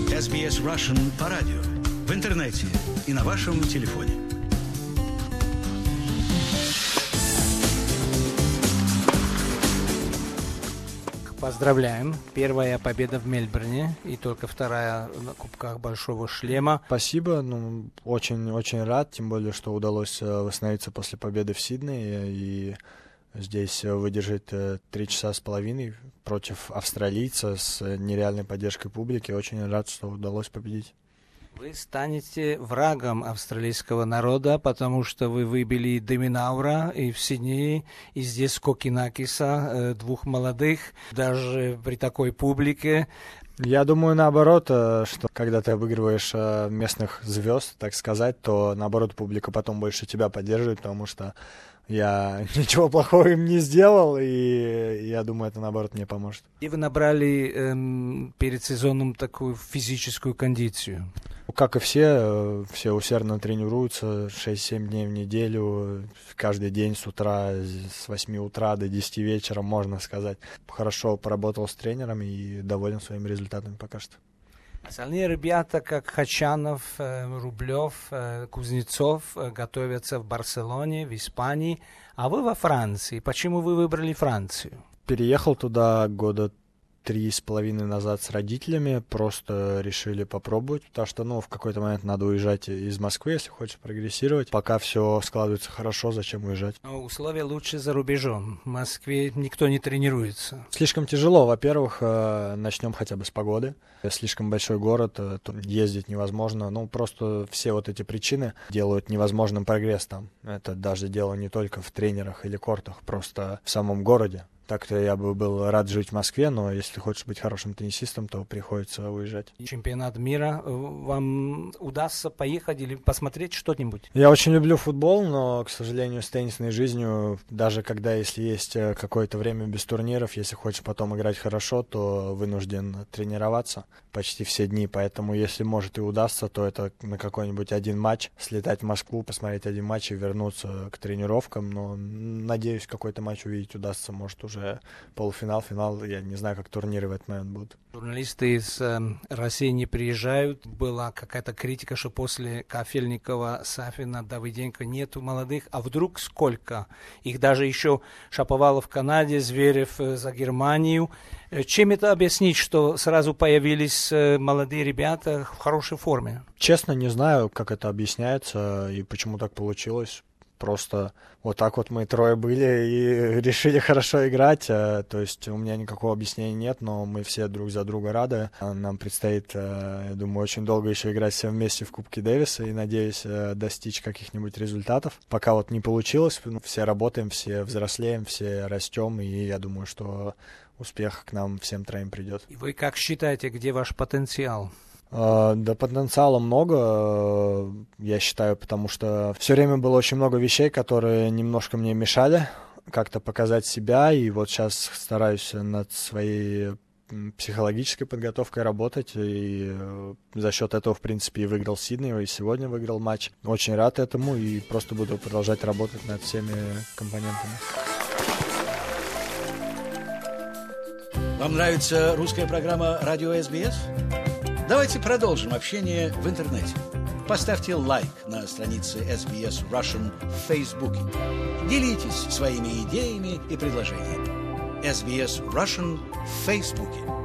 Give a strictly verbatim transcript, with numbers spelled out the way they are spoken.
эс би эс Russian по радио, в интернете и на вашем телефоне. Поздравляем. Первая победа в Мельбурне и только вторая на Кубках Большого Шлема. Спасибо. Ну, очень, очень рад, тем более, что удалось восстановиться после победы в Сиднее и здесь выдержать три часа с половиной против австралийца с нереальной поддержкой публики. Очень рад, что удалось победить. Вы станете врагом австралийского народа, потому что вы выбили Де Минаура и в Сиднее, и здесь Кокинакиса, двух молодых, даже при такой публике. Я думаю, наоборот, что когда ты обыгрываешь местных звезд, так сказать, то, наоборот, публика потом больше тебя поддерживает, потому что я ничего плохого им не сделал, и я думаю, это, наоборот, мне поможет. И вы набрали эм, перед сезоном такую физическую кондицию? Как и все, все усердно тренируются шесть-семь дней в неделю, каждый день с утра, с восьми утра до десяти вечера, можно сказать. Хорошо поработал с тренером и доволен своими результатами пока что. Остальные ребята, как Хачанов, Рублев, Кузнецов, готовятся в Барселоне, в Испании, а вы во Франции. Почему вы выбрали Францию? Переехал туда года три с половиной назад с родителями, просто решили попробовать, потому что, ну, в какой-то момент надо уезжать из Москвы, если хочешь прогрессировать. Пока все складывается хорошо, зачем уезжать? Но условия лучше за рубежом. В Москве никто не тренируется. Слишком тяжело. Во-первых, начнем хотя бы с погоды. Слишком большой город, ездить невозможно. Ну, просто все вот эти причины делают невозможным прогресс там. Это даже дело не только в тренерах или кортах, просто в самом городе. Так-то я бы был рад жить в Москве, но если хочешь быть хорошим теннисистом, то приходится уезжать. Чемпионат мира. Вам удастся поехать или посмотреть что-нибудь? Я очень люблю футбол, но, к сожалению, с теннисной жизнью, даже когда, если есть какое-то время без турниров, если хочешь потом играть хорошо, то вынужден тренироваться почти все дни. Поэтому, если может и удастся, то это на какой-нибудь один матч, слетать в Москву, посмотреть один матч и вернуться к тренировкам. Но, надеюсь, какой-то матч увидеть удастся, может, уже полуфинал, финал, я не знаю, как турниры в этот момент будут. Журналисты из э, России не приезжают. Была какая-то критика, что после Кафельникова, Сафина, Давыденко нету молодых. А вдруг сколько? Их даже еще Шаповалов в Канаде, Зверев э, за Германию. Чем это объяснить, что сразу появились э, молодые ребята в хорошей форме? Честно, не знаю, как это объясняется и почему так получилось. Просто вот так вот мы трое были и решили хорошо играть. То есть у меня никакого объяснения нет, но мы все друг за друга рады. Нам предстоит, я думаю, очень долго еще играть все вместе в Кубке Дэвиса и, надеюсь, достичь каких-нибудь результатов. Пока вот не получилось, все работаем, все взрослеем, все растем, и я думаю, что успех к нам всем троим придет. И вы как считаете, где ваш потенциал? Да, потенциала много, я считаю, потому что все время было очень много вещей, которые немножко мне мешали как-то показать себя, и вот сейчас стараюсь над своей психологической подготовкой работать, и за счет этого, в принципе, и выиграл Сидней, и сегодня выиграл матч. Очень рад этому, и просто буду продолжать работать над всеми компонентами. Вам нравится русская программа «Радио эс би эс»? Давайте продолжим общение в интернете. Поставьте лайк на странице эс би эс Russian в Фейсбуке. Делитесь своими идеями и предложениями. эс би эс Russian в Фейсбуке.